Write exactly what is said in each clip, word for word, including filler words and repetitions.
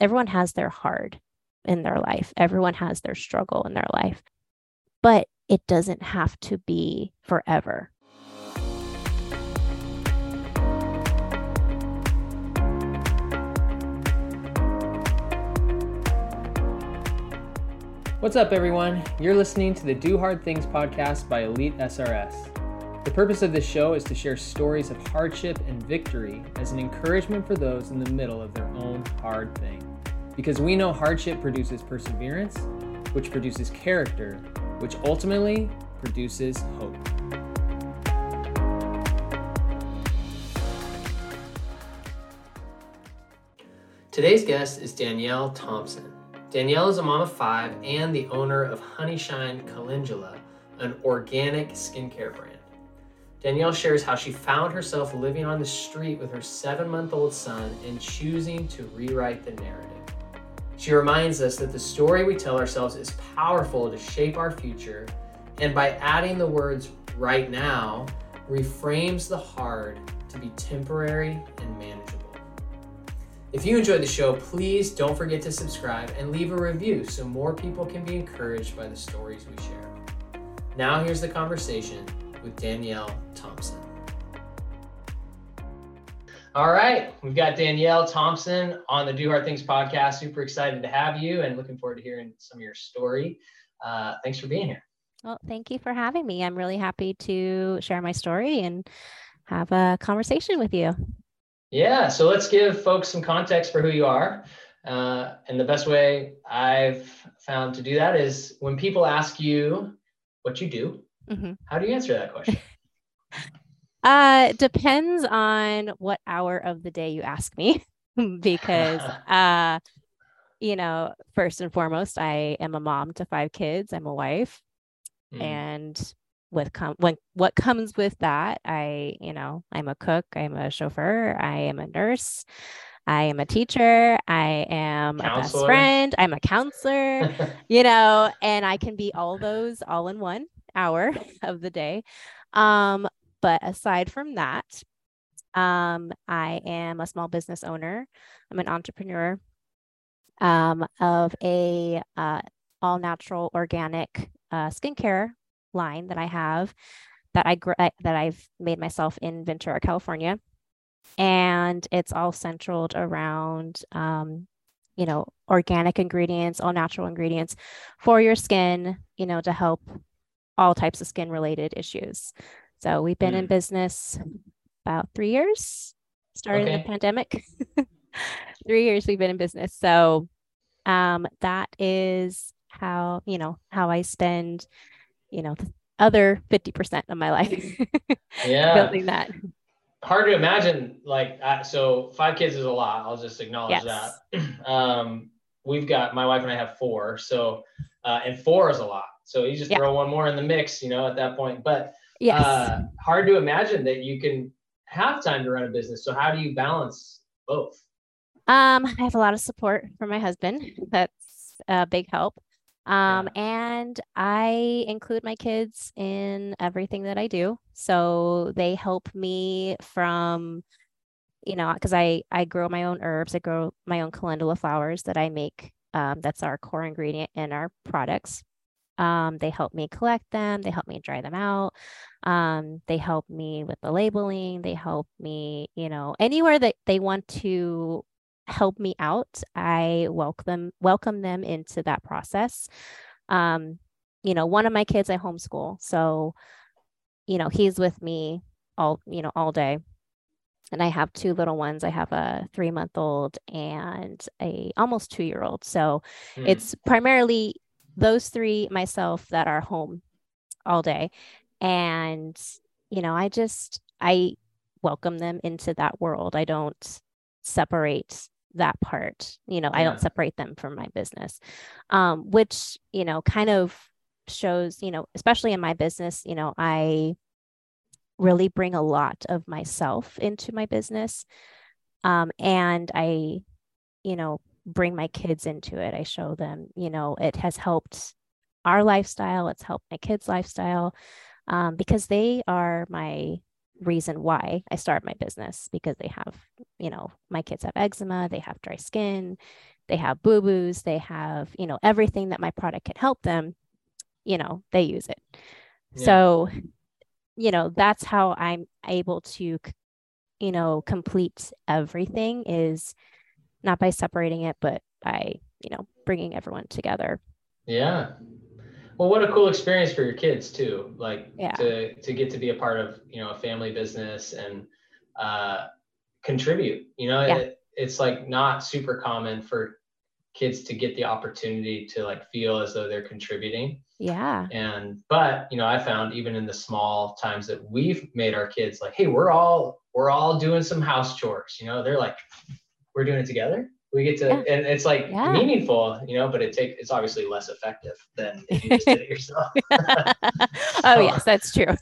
everyone has their hard in their life. Everyone has their struggle in their life, but it doesn't have to be forever. What's up, everyone? You're listening to the Do Hard Things podcast by Elite S R S. The purpose of this show is to share stories of hardship and victory as an encouragement for those in the middle of their own hard thing. Because we know hardship produces perseverance, which produces character, which ultimately produces hope. Today's guest is Danielle Thompson. Danielle is a mom of five and the owner of Honeyshine Calendula, an organic skincare brand. Danielle shares how she found herself living on the street with her seven-month-old son and choosing to rewrite the narrative. She reminds us that the story we tell ourselves is powerful to shape our future, and by adding the words "right now," reframes the hard to be temporary and manageable. If you enjoyed the show, please don't forget to subscribe and leave a review so more people can be encouraged by the stories we share. Now here's the conversation with Danielle Thompson. All right, we've got Danielle Thompson on the Do Hard Things podcast. Super excited to have you and looking forward to hearing some of your story. Uh, thanks for being here. Well, thank you for having me. I'm really happy to share my story and have a conversation with you. Yeah, so let's give folks some context for who you are. Uh, and the best way I've found to do that is when people ask you what you do, mm-hmm. How do you answer that question? uh, depends on what hour of the day you ask me, because, uh, you know, first and foremost, I am a mom to five kids. I'm a wife. Mm. And with com- when what comes with that, I, you know, I'm a cook, I'm a chauffeur, I am a nurse, I am a teacher, I am counselor. A best friend, I'm a counselor, you know, and I can be all those all in one hour of the day. Um, but aside from that, um, I am a small business owner. I'm an entrepreneur um, of a uh, all natural organic uh, skincare line that I have that I that I've made myself in Ventura, California, and it's all centered around um, you know, organic ingredients, all natural ingredients for your skin, you know, to help all types of skin related issues. So we've been mm. in business about three years, started okay. in the pandemic. Three years we've been in business. So um, that is how, you know, how I spend you know, the other fifty percent of my life. Yeah. Building that. Hard to imagine, like, uh, so five kids is a lot. I'll just acknowledge yes. that. Um, we've got, my wife and I have four. So, uh, and four is a lot. So you just yeah. throw one more in the mix, you know, at that point. But yes. uh, hard to imagine that you can have time to run a business. So how do you balance both? Um, I have a lot of support from my husband. That's a big help. Um, yeah. And I include my kids in everything that I do. So they help me from, you know, because I, I grow my own herbs. I grow my own calendula flowers that I make. Um, that's our core ingredient in our products. Um, they help me collect them. They help me dry them out. Um, they help me with the labeling. They help me, you know, anywhere that they want to help me out, I welcome them, welcome them into that process. Um, you know, one of my kids I homeschool, so, you know, he's with me all, you know, all day. And I have two little ones. I have a three month old and a almost two year old. So mm. it's primarily those three, myself, that are home all day. And, you know, I just, I welcome them into that world. I don't separate that part, you know, yeah. I don't separate them from my business, um, which, you know, kind of shows, you know, especially in my business, you know, I really bring a lot of myself into my business. Um, and I, you know, bring my kids into it. I show them, you know, it has helped our lifestyle. It's helped my kids' lifestyle, um, because they are my reason why I started my business, because they have, you know, my kids have eczema, they have dry skin, they have boo-boos, they have, you know, everything that my product can help them, you know, they use it. Yeah. So, you know, that's how I'm able to, you know, complete everything, is not by separating it, but by, you know, bringing everyone together. Yeah. Well, what a cool experience for your kids too. Like Yeah. to to get to be a part of, you know, a family business and uh, contribute. You know, Yeah. it, it's like not super common for kids to get the opportunity to like feel as though they're contributing. Yeah. And but you know, I found even in the small times that we've made our kids like, hey, we're all we're all doing some house chores. You know, they're like, we're doing it together. We get to, Yeah. and it's like Yeah. meaningful, you know, but it take it's obviously less effective than if you just did it yourself. Oh, So, yes, that's true.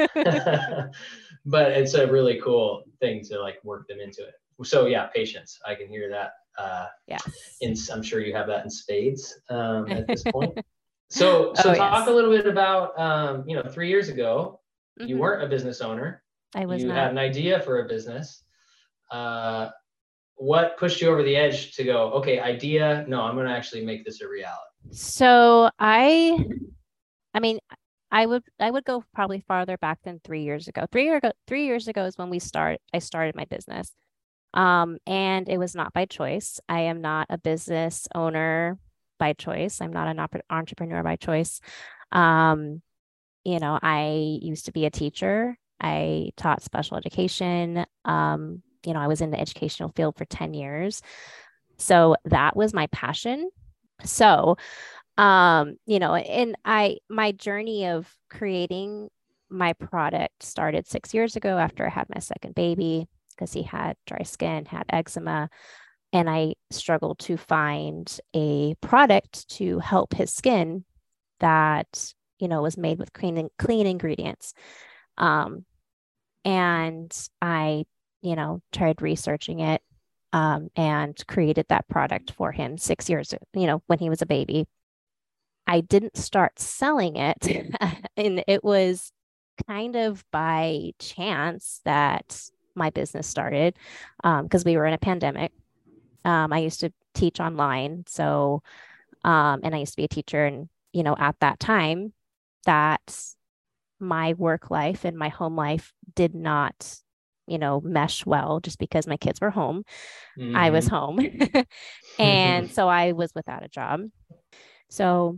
but it's a really cool thing to like work them into it. So yeah, patience. I can hear that. Uh, Yes. in, I'm sure you have that in spades um, at this point. So, so Oh, talk a yes. little bit about, um, you know, three years ago, you Mm-hmm. weren't a business owner. I was You not. had an idea for a business. Uh, what pushed you over the edge to go, okay, idea, no, I'm going to actually make this a reality? So I, I mean, I would I would go probably farther back than three years ago. Three year ago, three years ago is when we start. I started my business, um, and it was not by choice. I am not a business owner by choice. I'm not an op- entrepreneur by choice. Um, you know, I used to be a teacher. I taught special education. Um, you know, I was in the educational field for ten years. So that was my passion. So, um, you know, and I, my journey of creating my product started six years ago after I had my second baby, because he had dry skin, had eczema, and I struggled to find a product to help his skin that, you know, was made with clean clean ingredients. Um, and I, you know, tried researching it, um, and created that product for him six years, you know, when he was a baby. I didn't start selling it, and it was kind of by chance that my business started, because um, we were in a pandemic. Um, I used to teach online, so um, and I used to be a teacher, and you know, at that time, that my work life and my home life did not, you know, mesh well, just because my kids were home. Mm-hmm. I was home. And so I was without a job. So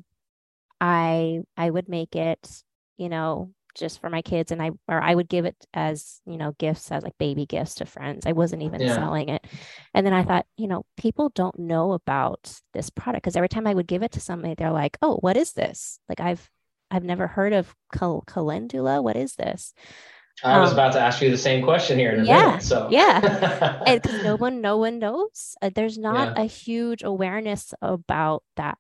I I would make it, you know, just for my kids, and I or I would give it as, you know, gifts, as like baby gifts to friends. I wasn't even yeah. selling it. And then I thought, you know, people don't know about this product, because every time I would give it to somebody, they're like, "Oh, what is this? Like I've I've never heard of cal- calendula. What is this?" I was um, about to ask you the same question here in a yeah, minute. So yeah, and because no one, no one knows. Uh, there's not yeah. a huge awareness about that.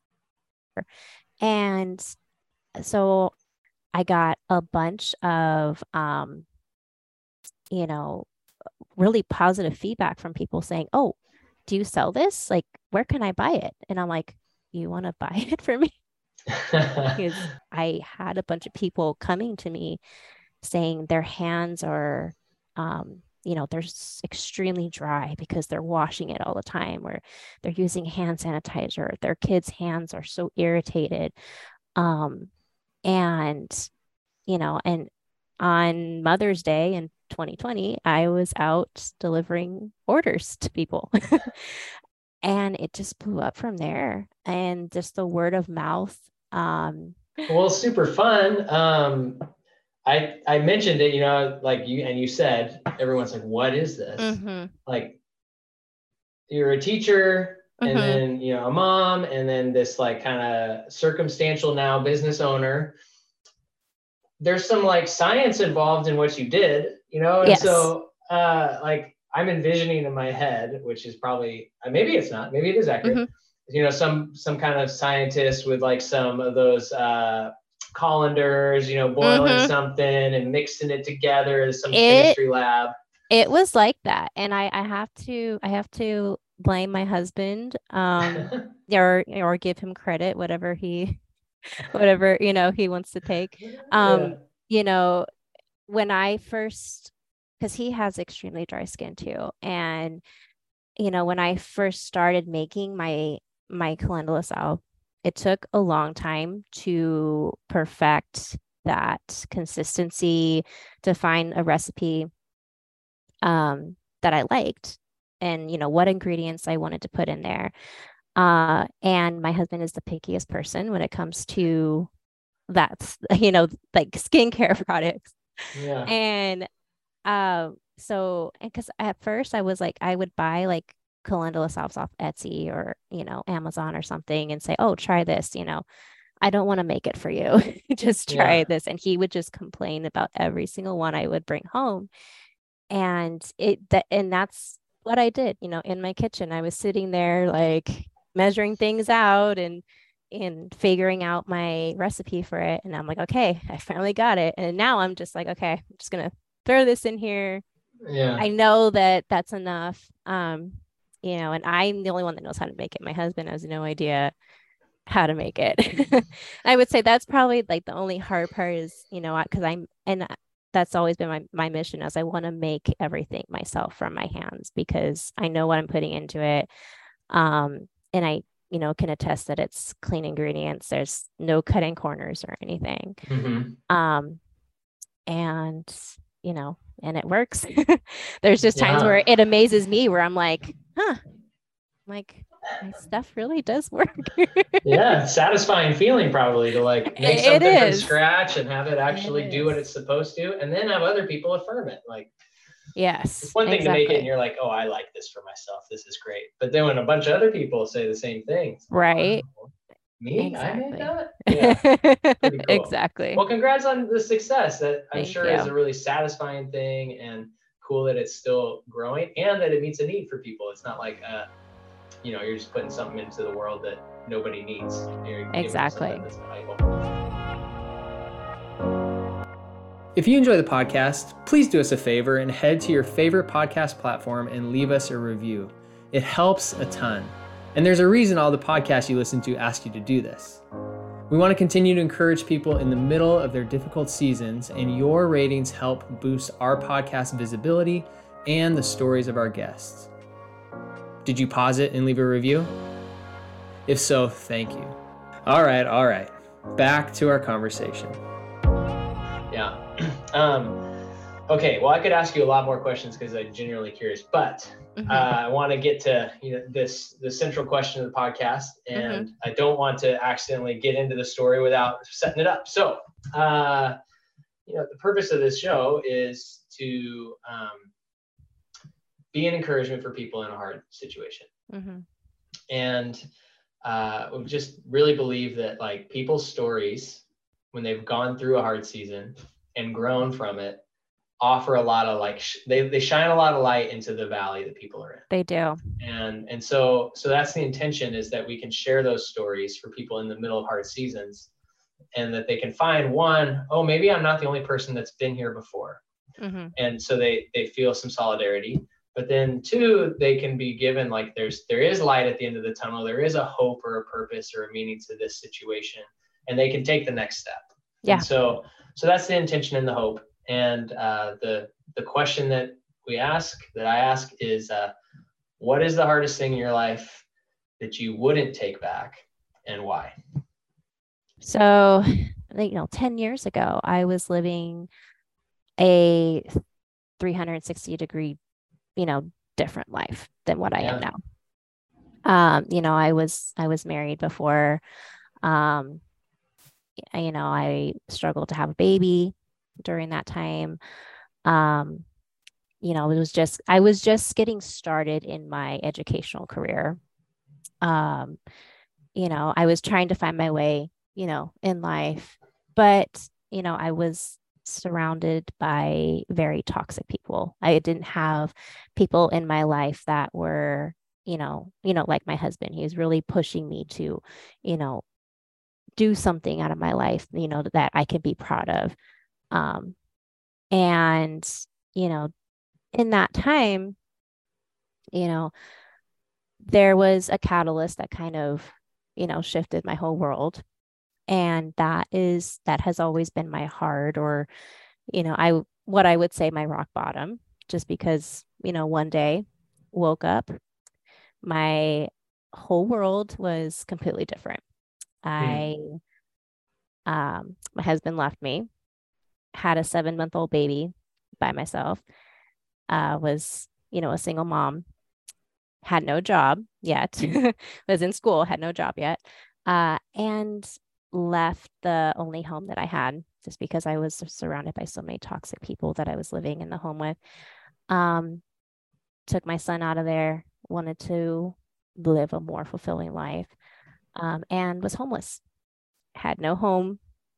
And so I got a bunch of, um, you know, really positive feedback from people saying, "Oh, do you sell this? Like, where can I buy it?" And I'm like, "You want to buy it for me?" Because I had a bunch of people coming to me saying their hands are, um, you know, they're extremely dry because they're washing it all the time, or they're using hand sanitizer. Their kids' hands are so irritated. Um, and, you know, and on Mother's Day in twenty twenty, I was out delivering orders to people. And it just blew up from there. And just the word of mouth. Um, well, super fun. Um, I I mentioned it, you know, like you and you said, everyone's like, "What is this?" Mm-hmm. Like, you're a teacher, mm-hmm. and then you know a mom, and then this like kind of circumstantial now business owner. There's some like science involved in what you did, you know, and yes. so uh, like I'm envisioning in my head, which is probably maybe it's not, maybe it is accurate. Mm-hmm. You know, some some kind of scientist with like some of those uh, colanders, you know, boiling mm-hmm. something and mixing it together as some it, chemistry lab. It was like that, and I I have to I have to blame my husband, um, or or give him credit, whatever he. whatever, you know, he wants to take. Um, yeah. You know, when I first, because he has extremely dry skin too. And you know, when I first started making my my calendula salve, it took a long time to perfect that consistency, to find a recipe um, that I liked, and you know what ingredients I wanted to put in there. Uh, and my husband is the pickiest person when it comes to that, you know, like skincare products. Yeah. And um, so, because at first I was like, I would buy like calendula salves off Etsy or, you know, Amazon or something and say, oh, try this, you know, I don't want to make it for you. Just try Yeah. this. And he would just complain about every single one I would bring home. And it that and that's what I did, you know, in my kitchen. I was sitting there like measuring things out and and figuring out my recipe for it. And I'm like, okay, I finally got it. And now I'm just like, okay, I'm just gonna throw this in here. Yeah. I know that that's enough. Um, you know, and I'm the only one that knows how to make it. My husband has no idea how to make it. I would say that's probably like the only hard part is, you know, because I'm, and that's always been my, my mission as I want to make everything myself from my hands because I know what I'm putting into it. Um, and I, you know, can attest that it's clean ingredients. There's no cutting corners or anything. Mm-hmm. Um, and, you know, and it works. There's just times Yeah. where it amazes me where I'm like, huh, like my stuff really does work. Yeah, satisfying feeling probably to like make It something from is. scratch and have it It actually do what is. it's supposed to, and then have other people affirm it. Like it's Yes, one thing to make it and exactly. you're like, oh, I like this for myself. This is great. But then when a bunch of other people say the same thing, it's like, Right. wow, me? I made Exactly. that? Yeah, pretty cool. Exactly. Well, congrats on the success. That I'm Thank sure is you. a really satisfying thing and cool that it's still growing and that it meets a need for people. It's not like uh, you know, you're just putting something into the world that nobody needs. You're giving them something Exactly. that's valuable. If you enjoy the podcast, please do us a favor and head to your favorite podcast platform and leave us a review. It helps a ton. And there's a reason all the podcasts you listen to ask you to do this. We want to continue to encourage people in the middle of their difficult seasons, and your ratings help boost our podcast visibility and the stories of our guests. Did you pause it and leave a review? If so, thank you. All right, all right. Back to our conversation. Yeah. um, okay, well, I could ask you a lot more questions because I'm genuinely curious, but mm-hmm. uh, I want to get to you know this the central question of the podcast, and mm-hmm. I don't want to accidentally get into the story without setting it up. So, uh, you know, the purpose of this show is to um, be an encouragement for people in a hard situation. Mm-hmm. And uh, we just really believe that like people's stories, when they've gone through a hard season and grown from it, offer a lot of like, sh- they, they shine a lot of light into the valley that people are in. They do. And, and so, so that's the intention, is that we can share those stories for people in the middle of hard seasons, and that they can find one, oh, maybe I'm not the only person that's been here before. Mm-hmm. And so they, they feel some solidarity. But then two, they can be given like there's there is light at the end of the tunnel. There is a hope or a purpose or a meaning to this situation, and they can take the next step. Yeah. And so so that's the intention and the hope. And uh, the the question that we ask, that I ask, is uh, what is the hardest thing in your life that you wouldn't take back, and why? So, you know, ten years ago, I was living a three hundred sixty degree, you know, different life than what I yeah. am now. Um, you know, I was, I was married before, um, you know, I struggled to have a baby during that time. Um, you know, it was just, I was just getting started in my educational career. Um, you know, I was trying to find my way, you know, in life, but, you know, I was surrounded by very toxic people. I didn't have people in my life that were, you know, you know, like my husband. He was really pushing me to, you know, do something out of my life, you know, that I could be proud of. Um, and, you know, in that time, you know, there was a catalyst that kind of, you know, shifted my whole world. And that is, that has always been my hard, or, you know, I, what I would say my rock bottom, just because, you know, one day woke up My whole world was completely different. Mm. I, um, my husband left me, had a seven month old baby by myself, uh, was, you know, a single mom, had no job yet, was in school, had no job yet, uh, and left the only home that I had just because I was surrounded by so many toxic people that I was living in the home with. Um, took my son out of there, wanted to live a more fulfilling life, um, and was homeless, had no home.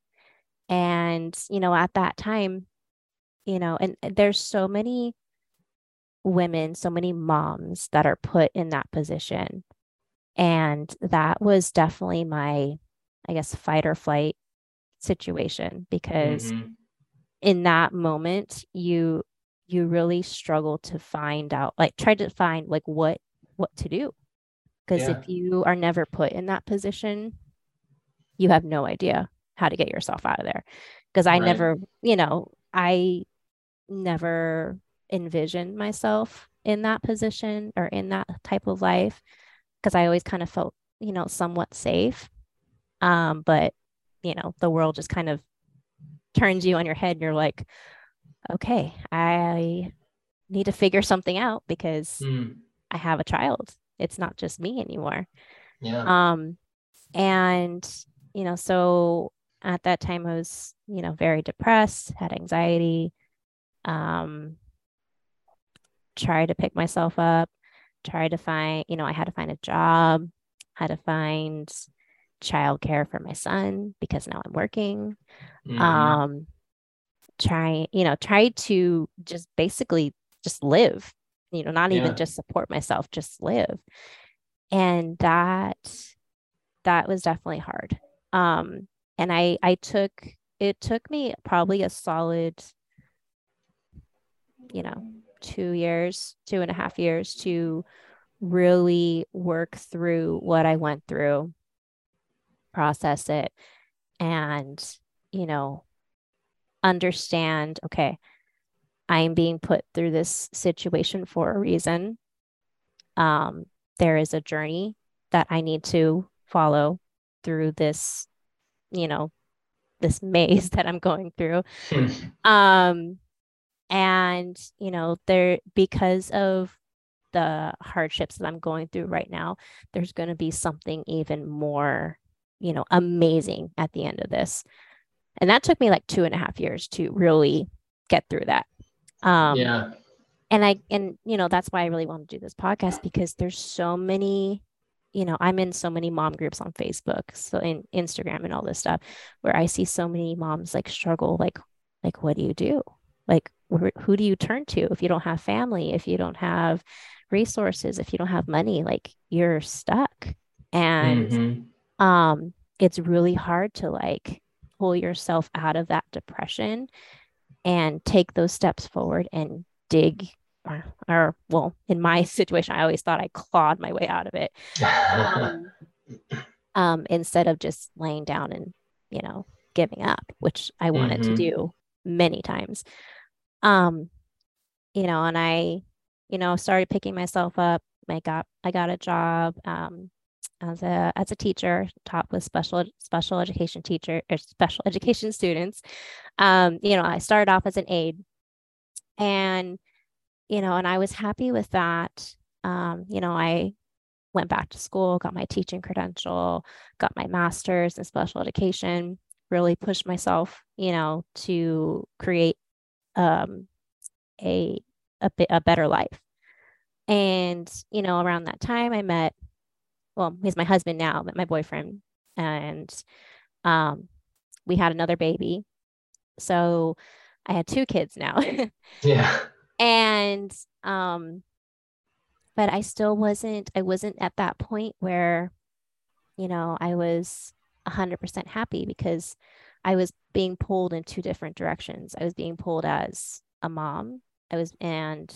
And, you know, at that time, you know, and there's so many women, so many moms that are put in that position. And that was definitely my, I guess, fight or flight situation because Mm-hmm. in that moment, you you really struggle to find out, like try to find like what what to do. Because Yeah. if you are never put in that position, you have no idea how to get yourself out of there. Because I Right. never, you know, I never envisioned myself in that position or in that type of life because I always kind of felt, you know, somewhat safe. Um, but, you know, the world just kind of turns you on your head and you're like, okay, I need to figure something out because Mm. I have a child. It's not just me anymore. Yeah. Um, and, you know, so at that time I was, you know, very depressed, had anxiety, um, tried to pick myself up, tried to find, you know, I had to find a job, had to find childcare for my son because now I'm working. Mm-hmm. Um, try, you know, try to just basically just live, you know, not even Yeah. just support myself, just live. And that that was definitely hard. Um, and I I took it took me probably a solid, you know, two years, two and a half years to really work through what I went through, process it, and, you know, understand, okay, I'm being put through this situation for a reason. Um, there is a journey that I need to follow through this, you know, this maze that I'm going through. Um, and, you know, there, because of the hardships that I'm going through right now, there's going to be something even more, you know, amazing at the end of this. And that took me like two and a half years to really get through that. Um, Yeah. and I, and, you know, that's why I really want to do this podcast because there's so many, you know, I'm in so many mom groups on Facebook, so in Instagram and all this stuff where I see so many moms like struggle, like, like, what do you do? Like, wh- who do you turn to if you don't have family, if you don't have resources, if you don't have money, like you're stuck. And Mm-hmm. um, it's really hard to like pull yourself out of that depression and take those steps forward and dig or, or well, in my situation, I always thought I clawed my way out of it. Um, um, instead of just laying down and, you know, giving up, which I wanted to Mm-hmm. do many times. Um, you know, and I, you know, started picking myself up. I got I got a job um as a as a teacher, taught with special special education teacher or special education students. Um, you know, I started off as an aide and, you know, and I was happy with that. Um, you know, I went back to school, got my teaching credential, got my master's in special education, really pushed myself, you know, to create um, a, a, a better life. And, you know, around that time I met, well, he's my husband now, but my boyfriend. And um, we had another baby. So I had two kids now. Yeah. and um, but I still wasn't, I wasn't at that point where, you know, I was one hundred percent happy because I was being pulled in two different directions. I was being pulled as a mom, I was, and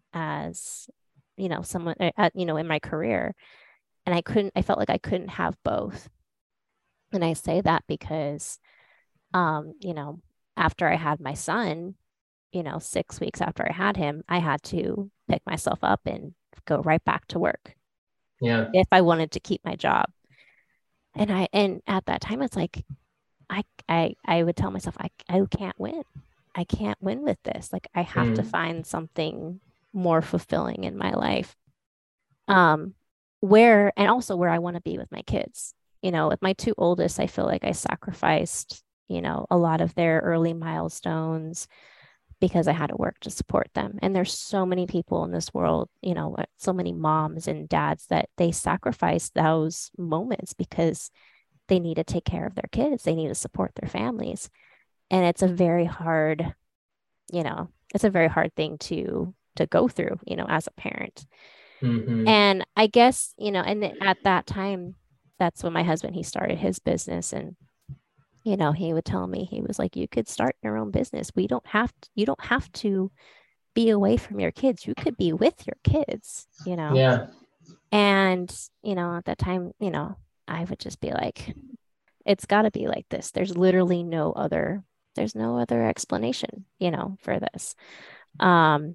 as, you know, someone, uh, you know, in my career. And I couldn't, I felt like I couldn't have both. And I say that because, um, you know, after I had my son, you know, six weeks after I had him, I had to pick myself up and go right back to work. Yeah. if I wanted to keep my job. And I and at that time it's like I I I would tell myself I I can't win. I can't win with this. Like I have to Mm. find something more fulfilling in my life. Um where and also where I want to be with my kids. You know, with my two oldest, I feel like I sacrificed, you know, a lot of their early milestones because I had to work to support them. And there's so many people in this world, you know, uh, so many moms and dads that they sacrifice those moments because they need to take care of their kids, they need to support their families. And it's a very hard, you know, it's a very hard thing to to go through, you know, as a parent. Mm-hmm. And I guess, you know, and at that time, that's when my husband, he started his business. And you know, he would tell me, he was like, you could start your own business. We don't have to, you don't have to be away from your kids. You could be with your kids, you know? Yeah. And, you know, at that time, you know, I would just be like, it's got to be like this. There's literally no other, there's no other explanation, you know, for this. Um,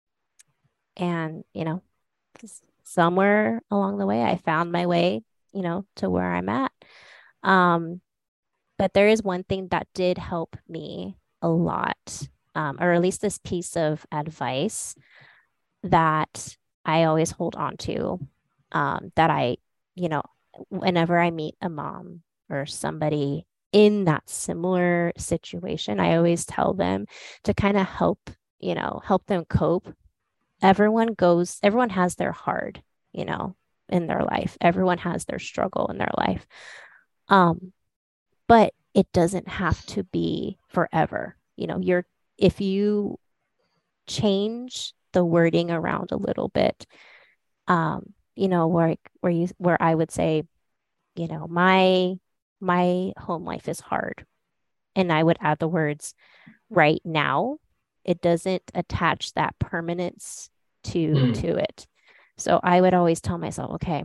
and, you know, somewhere along the way, I found my way, you know, to where I'm at. Um, but there is one thing that did help me a lot, um, or at least this piece of advice that I always hold on to, um, that I, you know, whenever I meet a mom or somebody in that similar situation, I always tell them to kind of help, you know, help them cope. Everyone goes, everyone has their hard, you know, in their life. Everyone has their struggle in their life. Um, but it doesn't have to be forever. You know, you're, if you change the wording around a little bit, um, you know, where where you where I would say, you know, my my home life is hard. And I would add the words right now. It doesn't attach that permanence to Mm. to it. So I would always tell myself, okay,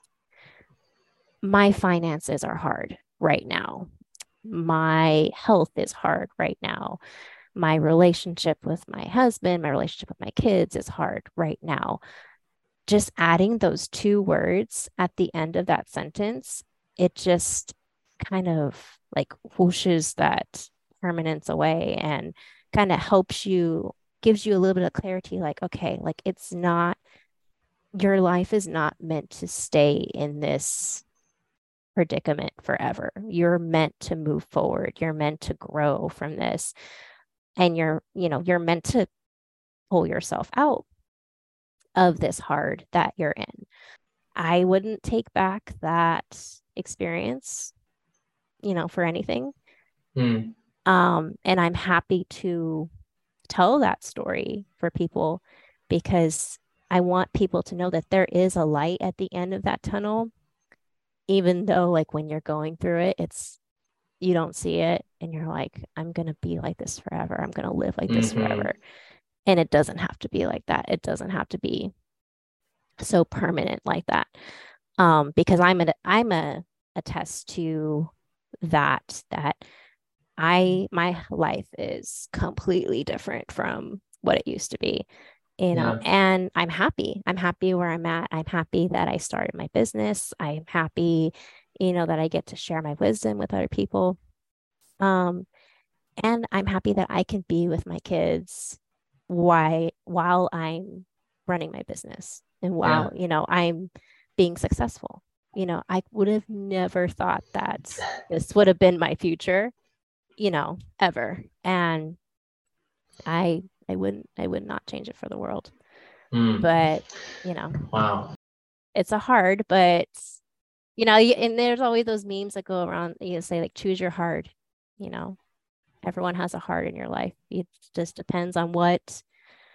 my finances are hard right now. My health is hard right now. My relationship with my husband, my relationship with my kids is hard right now. Just adding those two words at the end of that sentence, it just kind of like whooshes that permanence away and kind of helps you, gives you a little bit of clarity like, okay, like it's not, your life is not meant to stay in this predicament forever. You're meant to move forward. You're meant to grow from this. And you're, you know, you're meant to pull yourself out of this hard that you're in. I wouldn't take back that experience, you know, for anything. Mm. Um, and I'm happy to tell that story for people because I want people to know that there is a light at the end of that tunnel, even though, like, when you're going through it, it's you don't see it and you're like, I'm going to be like this forever. I'm going to live like this Mm-hmm. forever. And it doesn't have to be like that. It doesn't have to be so permanent like that. Um, because I'm a I'm a attest to that that I my life is completely different from what it used to be, you know, Yeah. and I'm happy. I'm happy where I'm at. I'm happy that I started my business. I'm happy, you know, that I get to share my wisdom with other people. Um, and I'm happy that I can be with my kids while while I'm running my business and Yeah. while, you know, I'm being successful. You know, I would have never thought that this would have been my future, you know, ever. And I I wouldn't I would not change it for the world. Mm. But, you know, Wow. it's a hard, but you know, and there's always those memes that go around, you say like choose your hard, you know. Everyone has a hard in your life. It just depends on what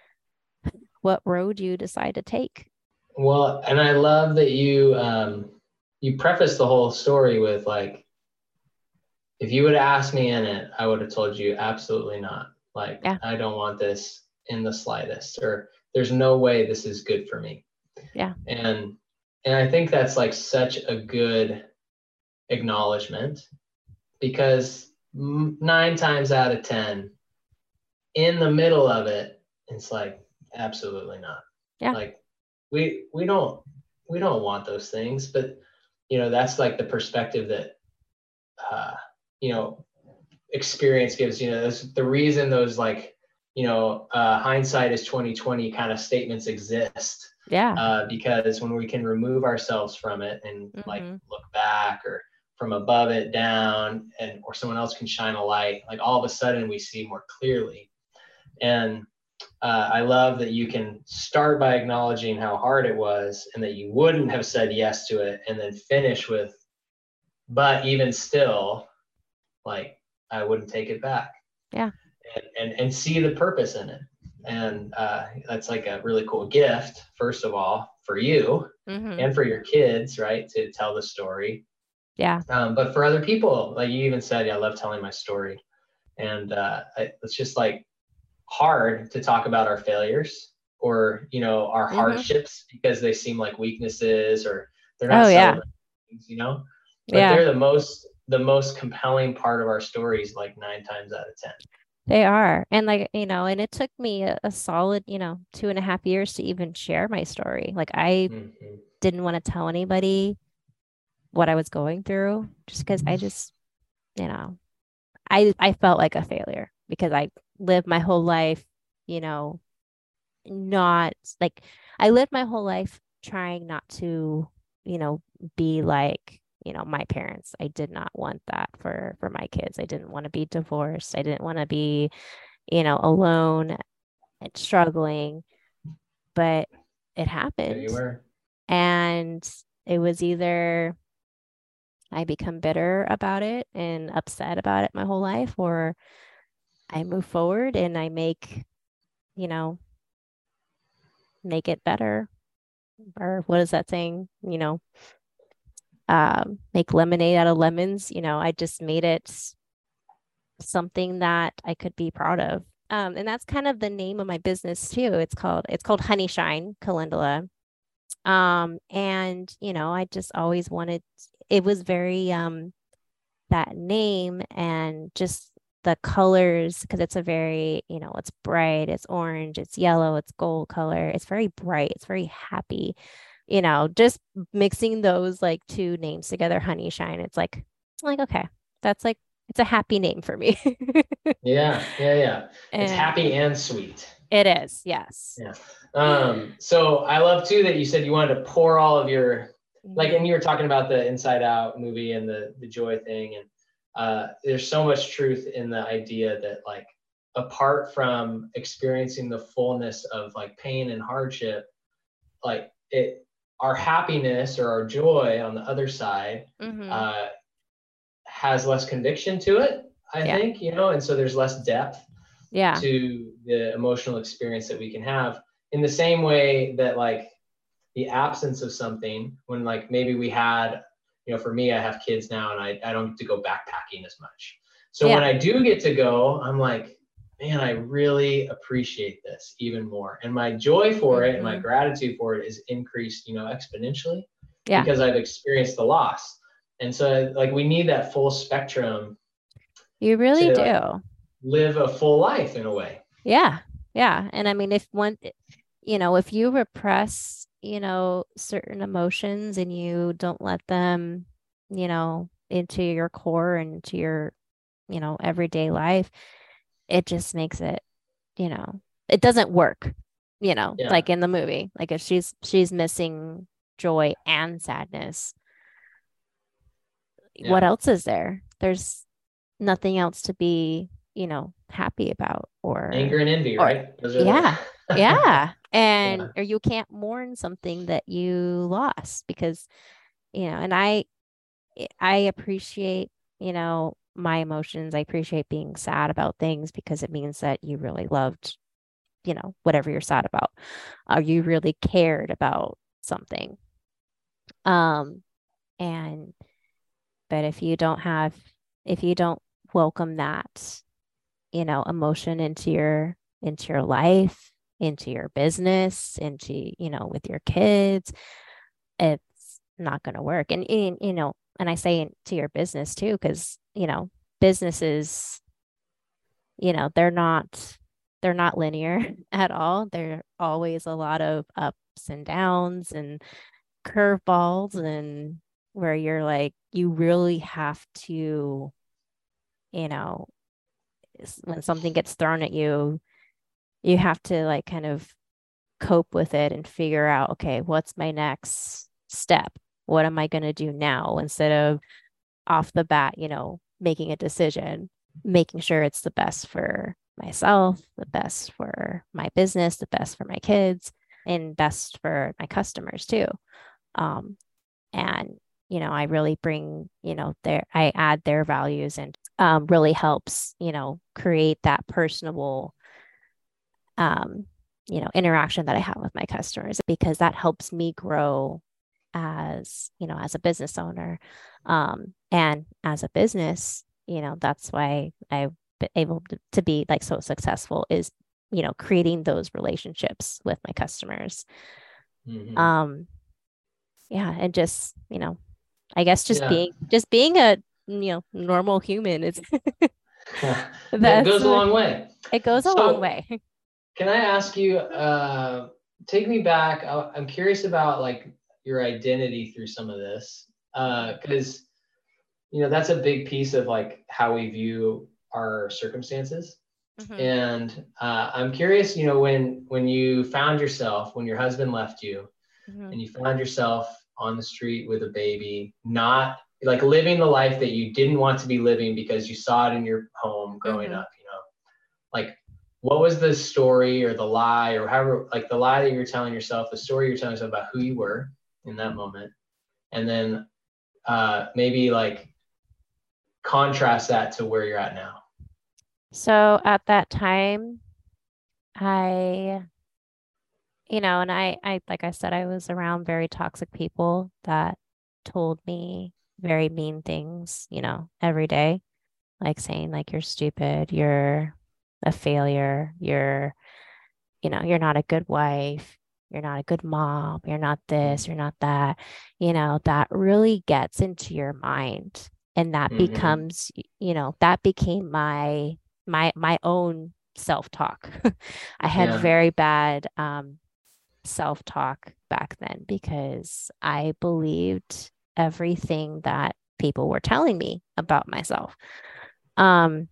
what road you decide to take. Well, and I love that you um, you preface the whole story with like, if you would have asked me in it, I would have told you absolutely not. Like, Yeah. I don't want this in the slightest, or there's no way this is good for me. Yeah. And and I think that's like such a good acknowledgement because nine times out of ten, in the middle of it, it's like absolutely not. Yeah. Like we we don't we don't want those things, but you know, that's like the perspective that, uh, you know, experience gives, you know, that's the reason those like, you know, uh, hindsight is twenty twenty kind of statements exist. Yeah. Uh, because when we can remove ourselves from it and Mm-hmm. like look back or from above it down, and or someone else can shine a light, like all of a sudden we see more clearly. And uh, I love that you can start by acknowledging how hard it was and that you wouldn't have said yes to it, and then finish with, but even still, like, I wouldn't take it back. Yeah. And, and, and see the purpose in it. And uh, that's like a really cool gift, first of all, for you Mm-hmm. and for your kids, right? To tell the story. Yeah. Um, but for other people, like you even said, yeah, I love telling my story. And uh, I, it's just like hard to talk about our failures or, you know, our Mm-hmm. hardships because they seem like weaknesses or they're not Oh, yeah. celebrating things, you know, but Yeah. they're the most, the most compelling part of our stories, like nine times out of ten. They are. And like, you know, and it took me a, a solid, you know, two and a half years to even share my story. Like I Mm-hmm. didn't want to tell anybody what I was going through just because I just, you know, I I felt like a failure because I lived my whole life, you know, not like I lived my whole life trying not to, you know, be like, you know, my parents. I did not want that for for my kids. I didn't want to be divorced. I didn't want to be, you know, alone and struggling, but it There happened. you were. And it was either I become bitter about it and upset about it my whole life, or I move forward and I make, you know, make it better. Or what is that saying? You know, um, make lemonade out of lemons. You know, I just made it something that I could be proud of. Um, and that's kind of the name of my business too. It's called it's called Honey Shine Calendula. Um, and you know, I just always wanted it was very um that name and just the colors because it's a very, you know, it's bright, it's orange, it's yellow, it's gold color. It's very bright, it's very happy. You know, just mixing those like two names together, Honey Shine. It's like, like okay, that's like it's a happy name for me. Yeah, yeah, yeah. It's And happy and sweet. it is, yes. Yeah. Um, so I love too that you said you wanted to pour all of your like, and you were talking about the Inside Out movie and the the joy thing, and uh, there's so much truth in the idea that like apart from experiencing the fullness of like pain and hardship, like it, our happiness or our joy on the other side Mm-hmm. uh, has less conviction to it. I Yeah. think, you know, and so there's less depth Yeah. to the emotional experience that we can have in the same way that like the absence of something when like maybe we had, you know, for me, I have kids now and I, I don't get to go backpacking as much. So Yeah. when I do get to go, I'm like, man, I really appreciate this even more. And my joy for it and my Mm-hmm. gratitude for it is increased, you know, exponentially Yeah. because I've experienced the loss. And so like we need that full spectrum You really to do. like, live a full life in a way. Yeah. Yeah. And I mean, if one, you know, if you repress, you know, certain emotions and you don't let them, you know, into your core and into your, you know, everyday life, it just makes it, you know, it doesn't work, you know, Yeah. like in the movie. Like if she's she's missing joy and sadness, Yeah. what else is there? There's nothing else to be, you know, happy about or Anger and envy, or right? Those are yeah. the... Yeah. And Yeah. or you can't mourn something that you lost because, you know, and I I appreciate, you know, my emotions. I appreciate being sad about things because it means that you really loved, you know, whatever you're sad about. Or you really cared about something. Um, and but if you don't have if you don't welcome that, you know, emotion into your into your life, into your business, into, you know, with your kids, it's not going to work. And, and, you know, and I say to your business too, because, you know, businesses, you know, they're not they're not linear at all. There are always a lot of ups and downs and curveballs and where you're like, you really have to, you know, when something gets thrown at you, you have to like kind of cope with it and figure out, okay, what's my next step? What am I going to do now instead of off the bat, you know, making a decision, making sure it's the best for myself, the best for my business, the best for my kids, and best for my customers too. Um, and you know, I really bring, you know, their I add their values and um, really helps, you know, create that personable um, you know, interaction that I have with my customers because that helps me grow as, you know, as a business owner. Um, and as a business, you know, that's why I've been able to, to be like so successful is, you know, creating those relationships with my customers. Mm-hmm. Um, yeah, and just, you know, I guess just Yeah. being just being a, you know, normal human is That that's goes a long way. it goes a long So way. can I ask you, uh, take me back. I, I'm curious about like your identity through some of this, because uh, you know that's a big piece of like how we view our circumstances. Mm-hmm. And uh, I'm curious, you know, when when you found yourself, when your husband left you, Mm-hmm. and you found yourself on the street with a baby, not like living the life that you didn't want to be living because you saw it in your home growing Mm-hmm. up, you know, like what was the story or the lie or however, like the lie that you're telling yourself, the story you're telling yourself about who you were in that moment, and then uh, maybe like contrast that to where you're at now. So at that time, I, you know, and I, I, like I said, I was around very toxic people that told me very mean things, you know, every day, like saying like you're stupid, you're a failure, you're, you know, you're not a good wife, you're not a good mom, you're not this, you're not that, you know, that really gets into your mind. And that Mm-hmm. becomes, you know, that became my my my own self-talk. I had Yeah. very bad um self-talk back then because I believed everything that people were telling me about myself. Um,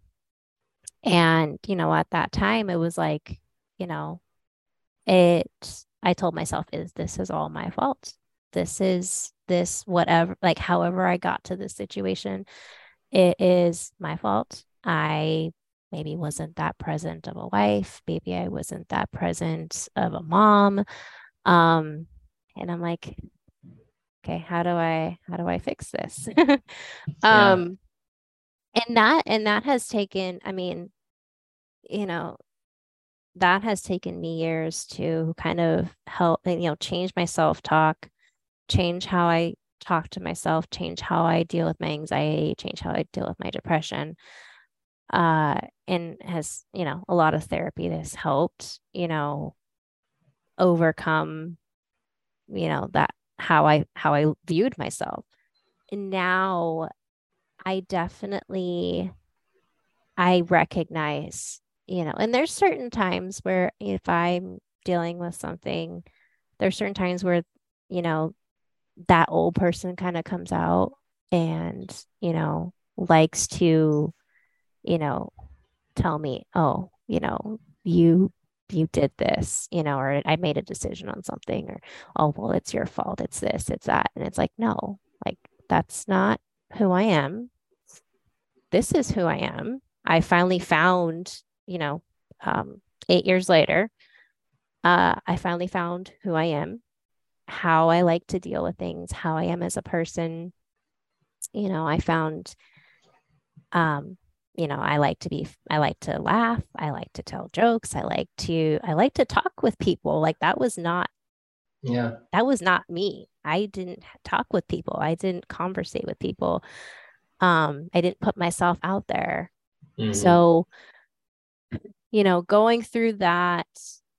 and you know, at that time it was like, you know, it I told myself is this is all my fault. This is this whatever like however I got to this situation, it is my fault. I maybe wasn't that present of a wife, maybe I wasn't that present of a mom. Um and I'm like, okay, how do I how do I fix this? Yeah. um and that and that has taken, I mean, you know, that has taken me years to kind of help, you know, change my self-talk, change how I talk to myself, change how I deal with my anxiety, change how I deal with my depression. Uh, and has, you know, a lot of therapy has helped, you know, overcome, you know, that how I how I viewed myself. And now I definitely I recognize, you know, and there's certain times where if I'm dealing with something, there's certain times where, you know, that old person kind of comes out and, you know, likes to, you know, tell me, oh, you know, you you did this, you know, or I made a decision on something, or oh, well, it's your fault. It's this, it's that. And it's like, no, like that's not who I am. This is who I am. I finally found, you know, um, eight years later, uh, I finally found who I am, how I like to deal with things, how I am as a person. You know, I found, um, you know, I like to be, I like to laugh. I like to tell jokes. I like to, I like to talk with people. Like that was not, Yeah. that was not me. I didn't talk with people. I didn't conversate with people. Um, I didn't put myself out there. Mm-hmm. So, you know, going through that,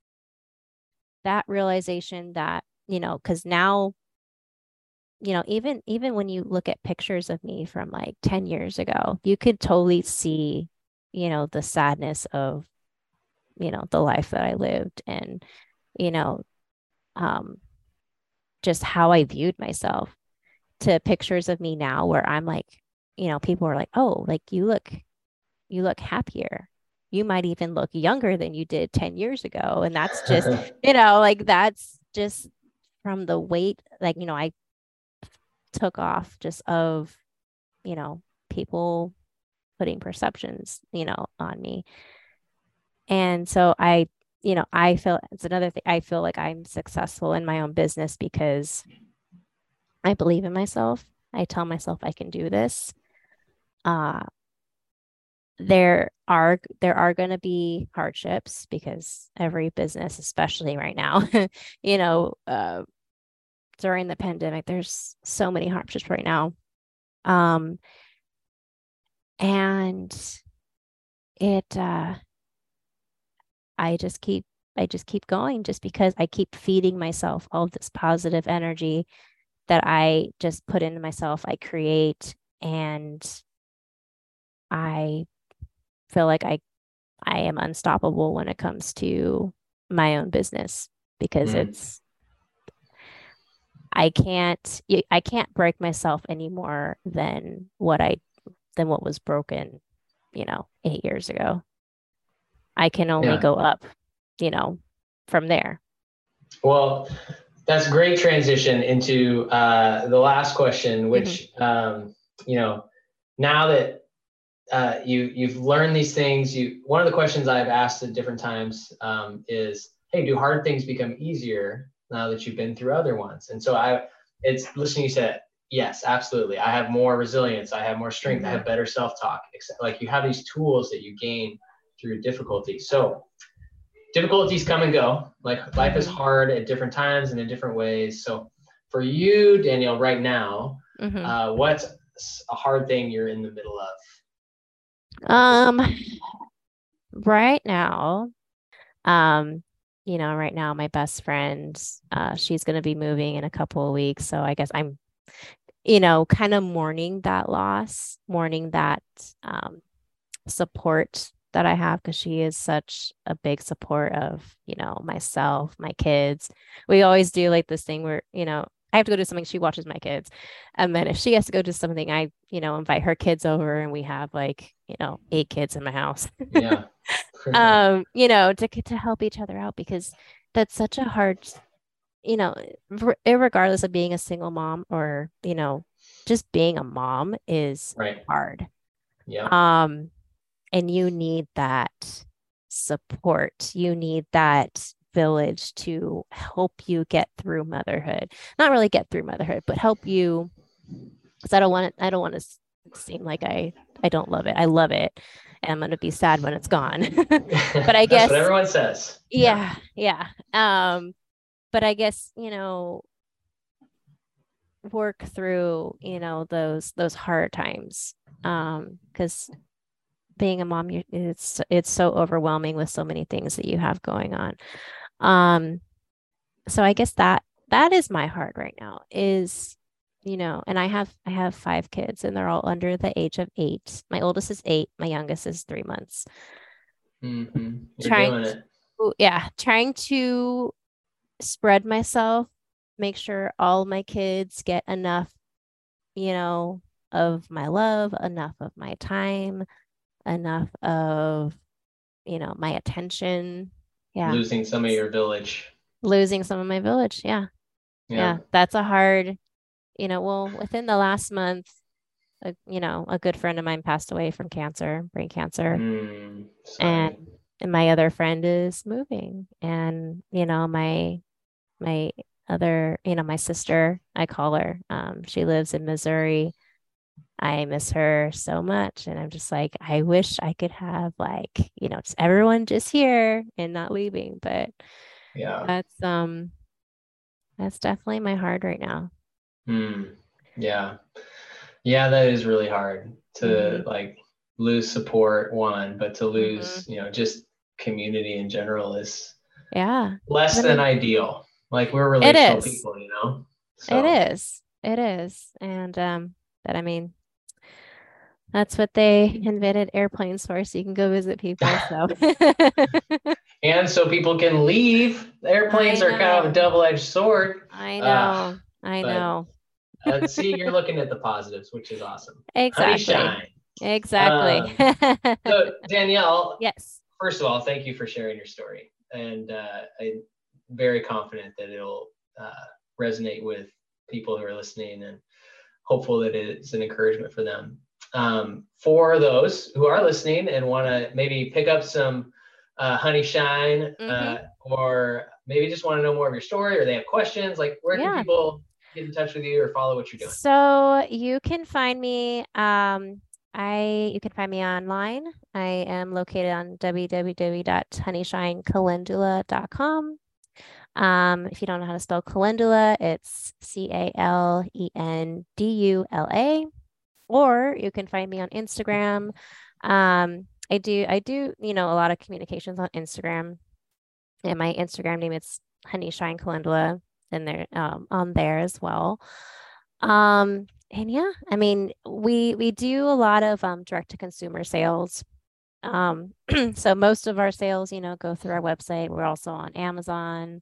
that realization that, you know, because now, you know, even even when you look at pictures of me from like ten years ago, you could totally see, you know, the sadness of, you know, the life that I lived and, you know, um just how I viewed myself to pictures of me now where I'm like, you know, people are like, oh, like you look, you look happier. You might even look younger than you did ten years ago. And that's just, you know, like that's just from the weight, like, you know, I took off just of, you know, people putting perceptions, you know, on me. And so I, you know, I feel it's another thing. I feel like I'm successful in my own business because I believe in myself. I tell myself I can do this. Uh, there are there are going to be hardships because every business, especially right now, you know, uh, during the pandemic, there's so many hardships right now. Um, and it, uh, I just keep, I just keep going just because I keep feeding myself all of this positive energy that I just put into myself. I create, and I feel like I, I am unstoppable when it comes to my own business because Mm. it's, I can't, I can't break myself any more than what I, than what was broken, you know, eight years ago. I can only Yeah. go up, you know, from there. Well, that's great transition into uh, the last question, which, mm-hmm. um, you know, now that uh, you, you've learned these things, you, one of the questions I've asked at different times um, is, hey, do hard things become easier now that you've been through other ones? And so I, it's listening, you said, yes, absolutely. I have more resilience. I have more strength. Mm-hmm. I have better self-talk. Like you have these tools that you gain through difficulty. So difficulties come and go. Like life is hard at different times and in different ways. So for you, Danielle, right now, mm-hmm. uh, what's a hard thing you're in the middle of? Um, right now, um, you know, right now my best friend, uh, she's going to be moving in a couple of weeks. So I guess I'm, you know, kind of mourning that loss, mourning that, um, support that I have because she is such a big support of, you know, myself, my kids. We always do like this thing where, you know, I have to go do something, she watches my kids. And then if she has to go do something, I, you know, invite her kids over and we have like, you know, eight kids in my house. Yeah. um, you know, to to help each other out because that's such a hard, you know, regardless of being a single mom or, you know, just being a mom is right. hard. Yeah. Um, and you need that support. You need that village to help you get through motherhood. Not really get through motherhood, but help you. Because I don't want it, I don't want to seem like I I don't love it. I love it. And I'm gonna be sad when it's gone. But I guess that's what everyone says. Yeah, yeah. Um, but I guess, you know, work through, you know, those those hard times. Um, because being a mom, you, it's it's so overwhelming with so many things that you have going on. Um, so I guess that that is my heart right now is, you know, and I have I have five kids and they're all under the age of eight. My oldest is eight, my youngest is three months. Mm-hmm. You're trying doing it. To, yeah, trying to spread myself, make sure all my kids get enough, you know, of my love, enough of my time, enough of, you know, my attention. Yeah. Losing some of your village. Losing some of my village. Yeah. Yeah. yeah. That's a hard, you know, well, within the last month, a, you know, a good friend of mine passed away from cancer, brain cancer. Mm, and and my other friend is moving. And, you know, my my other, you know, my sister, I call her, um, she lives in Missouri. I miss her so much. And I'm just like, I wish I could have like, you know, just everyone just here and not leaving. But yeah, that's um that's definitely my heart right now. Mm, yeah. Yeah, that is really hard to mm-hmm. like lose support, one, but to lose, mm-hmm. you know, just community in general is yeah less than ideal. Like we're relational people, you know? So. It is. It is. And um, but I mean, that's what they invented airplanes for, so you can go visit people. So And so people can leave. Airplanes are kind of a double-edged sword. I know. Uh, I know. uh, see, you're looking at the positives, which is awesome. Exactly. Honey Shine. Exactly. Um, so Danielle, yes. First of all, thank you for sharing your story. And uh, I'm very confident that it'll uh, resonate with people who are listening, and hopeful that it's an encouragement for them. Um, for those who are listening and want to maybe pick up some uh, Honey Shine, mm-hmm. uh, or maybe just want to know more of your story, or they have questions, like where yeah. can people get in touch with you or follow what you're doing? So you can find me, um, I, you can find me online. I am located on w w w dot honey shine calendula dot com. Um, if you don't know how to spell calendula, it's C A L E N D U L A. Or you can find me on Instagram. Um, I do, I do, you know, a lot of communications on Instagram. And my Instagram name is Honey Shine Calendula, and there, um, on there as well. Um, and yeah, I mean, we we do a lot of um, direct to consumer sales. Um, so most of our sales, you know, go through our website. We're also on Amazon.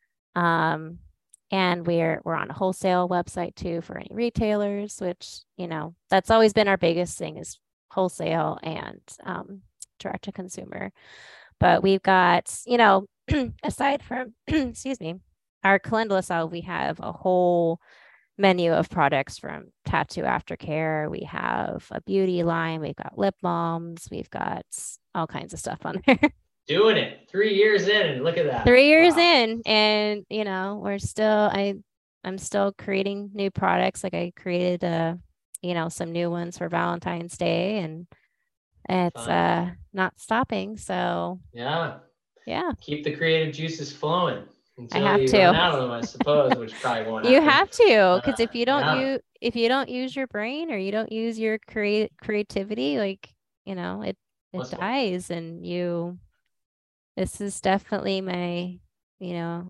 Um, and we're, we're on a wholesale website too for any retailers, which, you know, that's always been our biggest thing, is wholesale and, um, direct to consumer. But we've got, you know, aside from, excuse me, our calendula salve, we have a whole menu of products, from tattoo aftercare. We have a beauty line. We've got lip balms. We've got all kinds of stuff on there. Doing it three years in, and look at that. Three years wow. in, and you know, we're still, I, I'm still creating new products. Like I created, uh, you know, some new ones for Valentine's Day, and it's Fun. uh not stopping. So yeah, yeah, keep the creative juices flowing. Until I have you to. Run out of them, I suppose, which probably won't You happen. have to, because uh, if you don't yeah. use if you don't use your brain, or you don't use your create creativity, like, you know, it it What's dies, one? And you. This is definitely my, you know,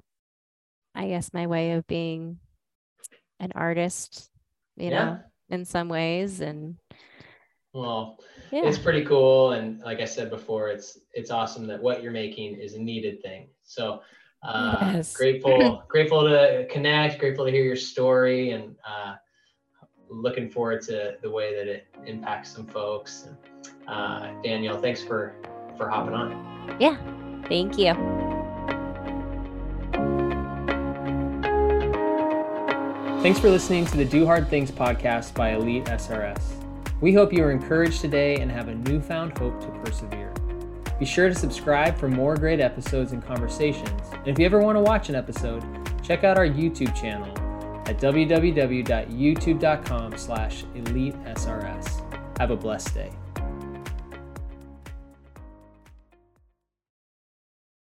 I guess my way of being an artist, you yeah. know, in some ways. And well, yeah. It's pretty cool. And like I said before, it's it's awesome that what you're making is a needed thing. So uh, yes. grateful, grateful to connect, grateful to hear your story, and uh, looking forward to the way that it impacts some folks. And, uh, Danielle, thanks for, for hopping on. Yeah. Thank you. Thanks for listening to the Do Hard Things podcast by Elite S R S. We hope you are encouraged today and have a newfound hope to persevere. Be sure to subscribe for more great episodes and conversations. And if you ever want to watch an episode, check out our YouTube channel at w w w dot youtube dot com slash elite S R S. Have a blessed day.